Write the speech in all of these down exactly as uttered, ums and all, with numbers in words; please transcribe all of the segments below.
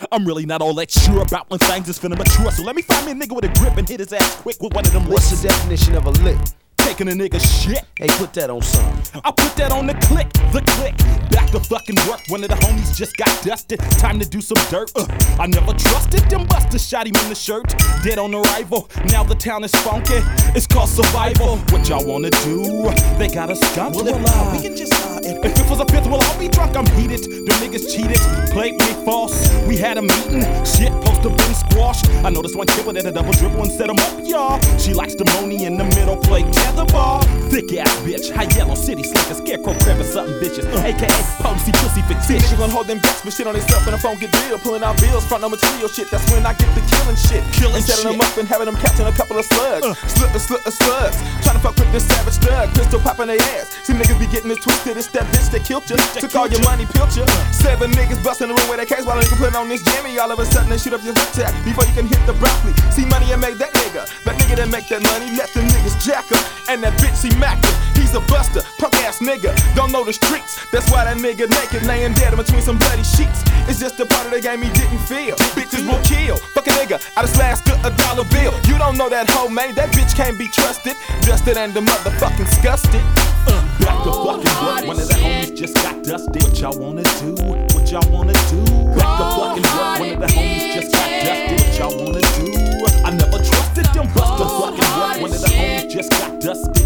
I'm really not all that sure about when things is finna mature. So let me find me a nigga with a grip and hit his ass quick with one of them What's licks. the definition of a lick? Taking a nigga shit. Hey, put that on something. I put that on the click, the click. Back to fucking work, one of the homies just got dusted. Time to do some dirt. Uh, I never trusted them busters, shot him in the shirt. Dead on arrival, now the town is funky. It's called survival. What y'all wanna do? They got a skunk. Well, uh, we can just, uh, if, if it was a fifth, we'll all be drunk. I'm heated. The niggas cheated, played me false. We had a meeting, shit supposed to been squashed. I noticed one kid with a double dribble and set him up, y'all. She likes the money in the middle, play tetherball. Thick ass bitch, high yellow city slicker, scarecrow crab or something bitches. Uh, A K A Posey Pussy Fictitious. Niggas gon' hold them backs, but shit on themself and the phone get real. Pulling out bills, front no material shit. That's when I get the killing shit. Killing and setting shit. them up and having them catching a couple of slugs. Uh. Slipping, slipping slugs. Trying to fuck with this savage thug. Pistol popping their ass. See niggas be getting it twisted. It's that bitch that killed you. Took all your money, pilch you. Seven niggas busting the room with a case while a nigga putting on this jammy. All of a sudden they shoot up your attack before you can hit the broccoli. See money and make that nigga. That nigga that make that money. Let them niggas jack up. And that bitch he mackin'. He's a buster, punk ass nigga. Don't know the streets. That's why that nigga naked laying dead in between some bloody sheets. It's just a part of the game he didn't feel. Bitches will kill. Fuck a nigga out of slash to a dollar bill. You don't know that hoe, man. That bitch can't be trusted. Dusted and the motherfucking disgusted. Uh, back to fucking work. One of the homies just got dusted. What y'all wanna do? What y'all wanna do? Back to fucking work. One of the homies just got dusted. What y'all wanna do? I never trusted them. Bust the fucking work. One of the homies just got dusted.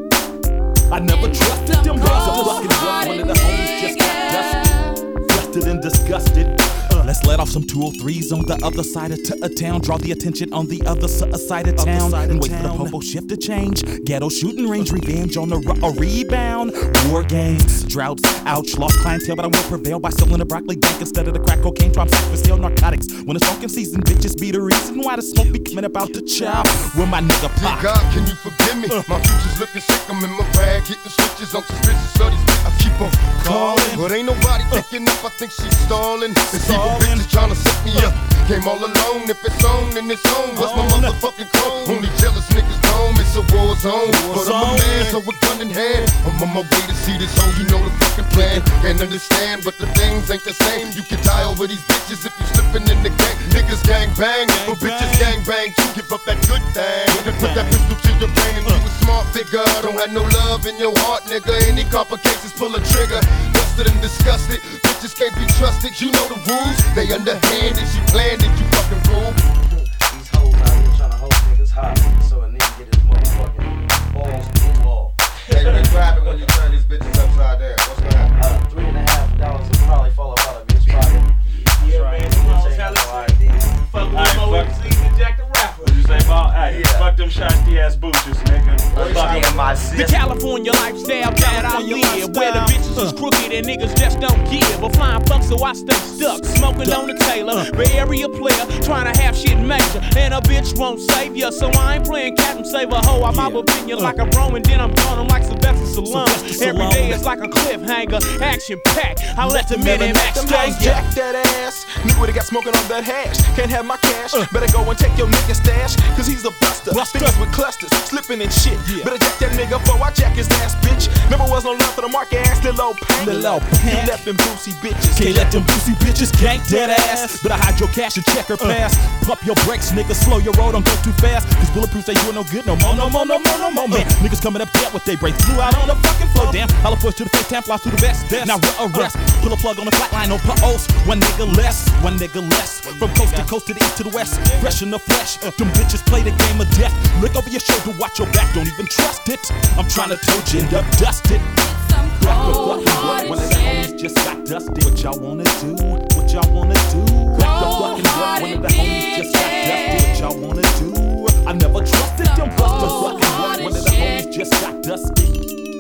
I never trusted them. Bust the fucking work. One of the homies just got dusted. Dusted and disgusted. Uh, let's let off some two oh threes on the other side of t- a town. Draw the attention on the other s- side of town. side of And wait town. for the popo shift to change. Ghetto shooting range, revenge on a, r- a rebound. War games, droughts, ouch, lost clientele, but I will prevail by selling the broccoli dank instead of the crack cocaine. Try sack for sale narcotics. When it's smoking season, bitches be the reason why the smoke be coming about the chop. When my nigga Dear pop. God, can you forgive me? Uh. My future's looking sick, I'm in my bag, hitting switches, I'm suspicious of these bitches. I keep on calling, but ain't nobody picking up, I think she's stalling. It's evil bitches trying to set me up. Came all alone, if it's on, then it's on. What's my motherfucking chrome? Only jealous niggas know it's a war zone. But I'm a man, so a gun in hand. I'm on my way to see this hoe, you know the fucking plan. Can't understand, but the things ain't the same. You can die over these bitches if you slipping in the game. Niggas gang bang, but bitches gang bang too. Give up that good thing and put that pistol to your brain. You a smart figure, don't have no love in your heart, nigga. Any complications, pull a trigger. Busted and disgusted, bitches can't be trusted. You know the rules, they underhanded. You planned it, you fucking rule. These hoes out here trying to hold niggas hot, so a nigga get his motherfucking balls to the wall. Hey, what's happening when you turn these bitches upside down? What's gonna happen? Uh, three and a half dollars will probably fall out of bitch pocket. Yeah, man, come on, tell us. Fuck with them over season Jack the Rapper. What you say, Paul? Hey, Yeah. fuck them shotty ass booches, nigga. Fuck in my The system. California lifestyle that I California live, where the lifestyle. bitches is crooked and niggas just don't give. A flying fuck, so I stay stuck, smoking on the Taylor. Bay Area player, trying to have shit major, and a bitch won't save ya, so I ain't playing Captain Save a hoe. I'm out opinion like a bro, and then I'm gone. I'm like Sylvester Stallone. Sylvester Every Stallone. day it's like a cliffhanger, action packed. I let the men in max Them hoes stay. jack that ass. Nigga would've got smoking on that hash. Can't have my cash. Better go and take your nigga stash. Cause he's a buster. Buster. Fingers with clusters. Slipping and shit. Yeah. Better jack that nigga before I jack his ass, bitch. Never was no love for the mark ass. Lil' old pank. Lil' old He pank. left them boosie bitches. Can't let them pussy bitches gank that ass. Better hide your cash and check her pass. Pump your brakes, nigga. Slow your road, don't go too fast. Cause bulletproof say you ain't no good no more, no more, no more, no more, man. Niggas coming up dead with they break. Flew out on the fucking floor. Damn, holla push to the face, time flies to the best. Now we'll arrest. Pull a plug on the flatline, no pulse. One nigga less, one nigga less. From coast to coast to the east to the west. Fresh in the flesh. Them bitches play the game of death. Look over your shoulder, watch your back, don't even trust it. I'm trying to told you, end up dusted. Back to fucking work, one of the homies just got dusted. What y'all wanna do? What y'all wanna do? Back to fucking work, one of the homies just got dusted. What y'all wanna do? I never trusted them. Back to fucking work, one of the homies just got dusted.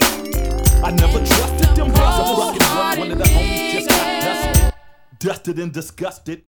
I never trusted them. Back to fucking work, one of the homies just got dusted. Dusted and disgusted.